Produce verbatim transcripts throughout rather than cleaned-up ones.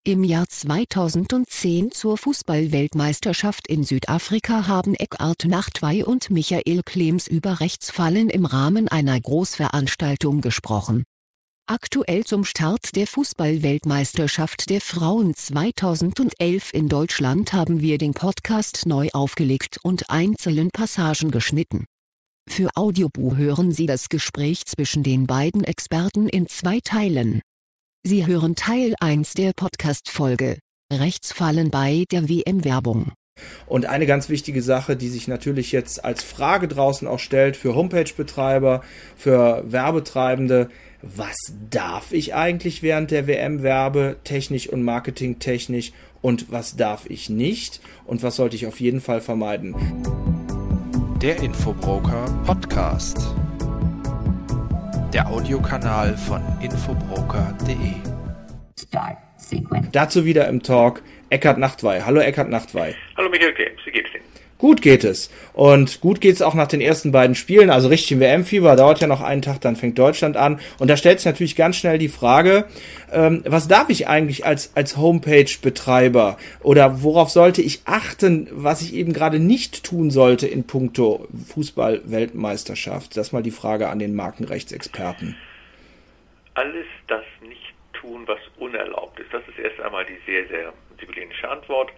Im Jahr zweitausendzehn zur Fußball-Weltmeisterschaft in Südafrika haben Eckart Nachtwey und Michael Klems über Rechtsfallen im Rahmen einer Großveranstaltung gesprochen. Aktuell zum Start der Fußball-Weltmeisterschaft der Frauen zweitausendelf in Deutschland haben wir den Podcast neu aufgelegt und einzelne Passagen geschnitten. Für Audiobu hören Sie das Gespräch zwischen den beiden Experten in zwei Teilen. Sie hören Teil eins der Podcast-Folge, Rechtsfallen bei der W M-Werbung. Und eine ganz wichtige Sache, die sich natürlich jetzt als Frage draußen auch stellt für Homepage-Betreiber, für Werbetreibende: Was darf ich eigentlich während der W M werbetechnisch und marketingtechnisch und was darf ich nicht und was sollte ich auf jeden Fall vermeiden? Der Infobroker Podcast. Der Audiokanal von infobroker punkt de. Dazu wieder im Talk Eckart Nachtwey. Hallo Eckart Nachtwey. Hallo Michael Klems, wie geht's Ihnen? Gut geht es. Und gut geht es auch nach den ersten beiden Spielen. Also richtig im W M-Fieber, dauert ja noch einen Tag, dann fängt Deutschland an. Und da stellt sich natürlich ganz schnell die Frage, ähm, was darf ich eigentlich als, als Homepage-Betreiber oder worauf sollte ich achten, was ich eben gerade nicht tun sollte in puncto Fußball-Weltmeisterschaft? Das ist mal die Frage an den Markenrechtsexperten. Alles das nicht tun, was unerlaubt ist. Das ist erst einmal die sehr, sehr sibyllinische Antwort.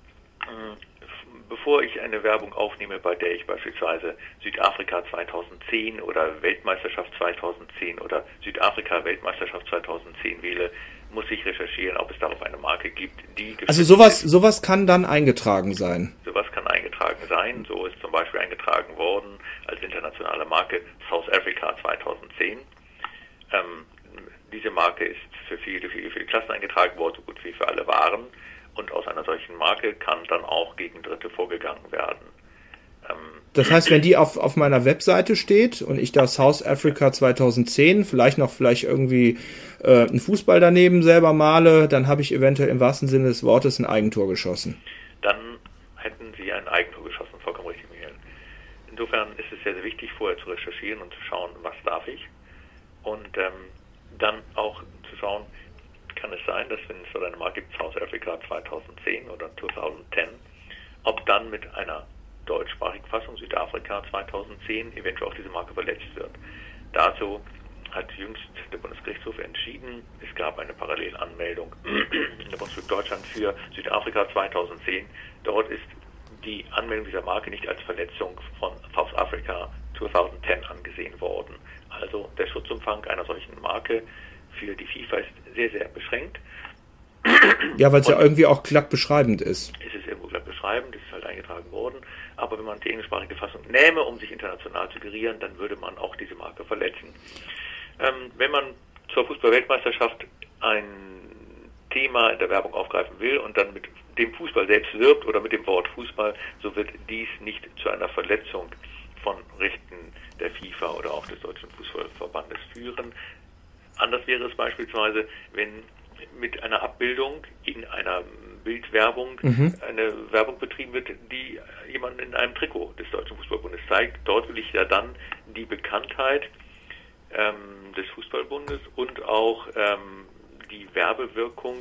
Bevor ich eine Werbung aufnehme, bei der ich beispielsweise Südafrika zweitausendzehn oder Weltmeisterschaft zweitausendzehn oder Südafrika Weltmeisterschaft zweitausendzehn wähle, muss ich recherchieren, ob es darauf eine Marke gibt, die... Also sowas, sowas kann dann eingetragen sein? Sowas kann eingetragen sein. So ist zum Beispiel eingetragen worden als internationale Marke South Africa zweitausendzehn. Ähm, diese Marke ist für viele, viele, viele Klassen eingetragen worden, so gut wie für alle Waren. Und aus einer solchen Marke kann dann auch gegen Dritte vorgegangen werden. Ähm das heißt, wenn die auf, auf meiner Webseite steht und ich da South Africa zweitausendzehn, vielleicht noch vielleicht irgendwie äh, einen Fußball daneben selber male, dann habe ich eventuell im wahrsten Sinne des Wortes ein Eigentor geschossen. Dann hätten Sie ein Eigentor geschossen, vollkommen richtig, Michael. Insofern ist es sehr, sehr wichtig, vorher zu recherchieren und zu schauen, was darf ich. Und ähm, dann auch zu schauen, kann es sein, dass wenn es so eine Marke gibt, South Africa zweitausendzehn oder zweitausendzehn, ob dann mit einer deutschsprachigen Fassung Südafrika zweitausendzehn eventuell auch diese Marke verletzt wird. Dazu hat jüngst der Bundesgerichtshof entschieden, es gab eine Parallelanmeldung in der Bundesrepublik Deutschland für Südafrika zweitausendzehn. Dort ist die Anmeldung dieser Marke nicht als Verletzung von South Africa zweitausendzehn angesehen worden. Also der Schutzumfang einer solchen Marke für die FIFA ist sehr, sehr beschränkt. Ja, weil es ja irgendwie auch glatt beschreibend ist. Es ist irgendwo glatt beschreibend, es ist halt eingetragen worden. Aber wenn man die englischsprachige Fassung nähme, um sich international zu gerieren, dann würde man auch diese Marke verletzen. Ähm, wenn man zur Fußball-Weltmeisterschaft ein Thema in der Werbung aufgreifen will und dann mit dem Fußball selbst wirbt oder mit dem Wort Fußball, so wird dies nicht zu einer Verletzung von Rechten der FIFA oder auch des Deutschen Fußballverbandes führen. Anders wäre es beispielsweise, wenn mit einer Abbildung in einer Bildwerbung mhm. eine Werbung betrieben wird, die jemanden in einem Trikot des Deutschen Fußballbundes zeigt. Dort will ich ja dann die Bekanntheit ähm, des Fußballbundes und auch ähm, die Werbewirkung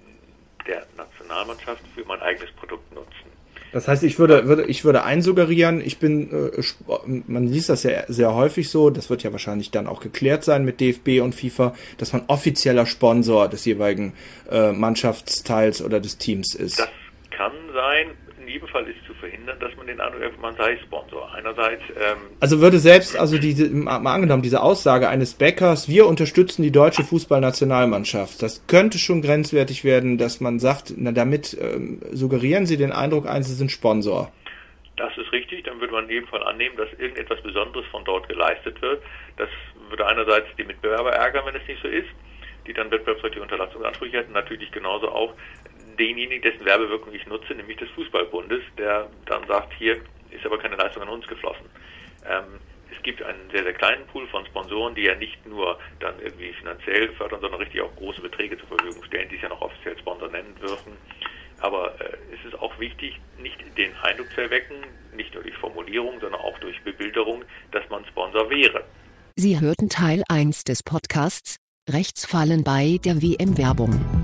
der Nationalmannschaft für mein eigenes Produkt nutzen. Das heißt, ich würde, würde, ich würde einsuggerieren, ich bin, äh, man liest das ja sehr häufig so, das wird ja wahrscheinlich dann auch geklärt sein mit D F B und FIFA, dass man offizieller Sponsor des jeweiligen äh, Mannschaftsteils oder des Teams ist. Das kann sein. In jedem Fall ist zu verhindern, dass man den Eindruck hat, man sei Sponsor. Einerseits... Ähm, also würde selbst, also diese, mal angenommen, diese Aussage eines Bäckers, wir unterstützen die deutsche Fußballnationalmannschaft, das könnte schon grenzwertig werden, dass man sagt, na damit ähm, suggerieren Sie den Eindruck ein, Sie sind Sponsor. Das ist richtig, dann würde man in jedem Fall annehmen, dass irgendetwas Besonderes von dort geleistet wird. Das würde einerseits die Mitbewerber ärgern, wenn es nicht so ist, die dann wettbewerbsrechtliche Unterlassungsansprüche hätten, natürlich genauso auch denjenigen, dessen Werbewirkung ich nutze, nämlich des Fußballbundes, der dann sagt, hier ist aber keine Leistung an uns geflossen. Ähm, es gibt einen sehr, sehr kleinen Pool von Sponsoren, die ja nicht nur dann irgendwie finanziell fördern, sondern richtig auch große Beträge zur Verfügung stellen, die es ja noch offiziell Sponsor nennen dürfen. Aber äh, es ist auch wichtig, nicht den Eindruck zu erwecken, nicht nur durch Formulierung, sondern auch durch Bebilderung, dass man Sponsor wäre. Sie hörten Teil eins des Podcasts Rechtsfallen bei der W M-Werbung.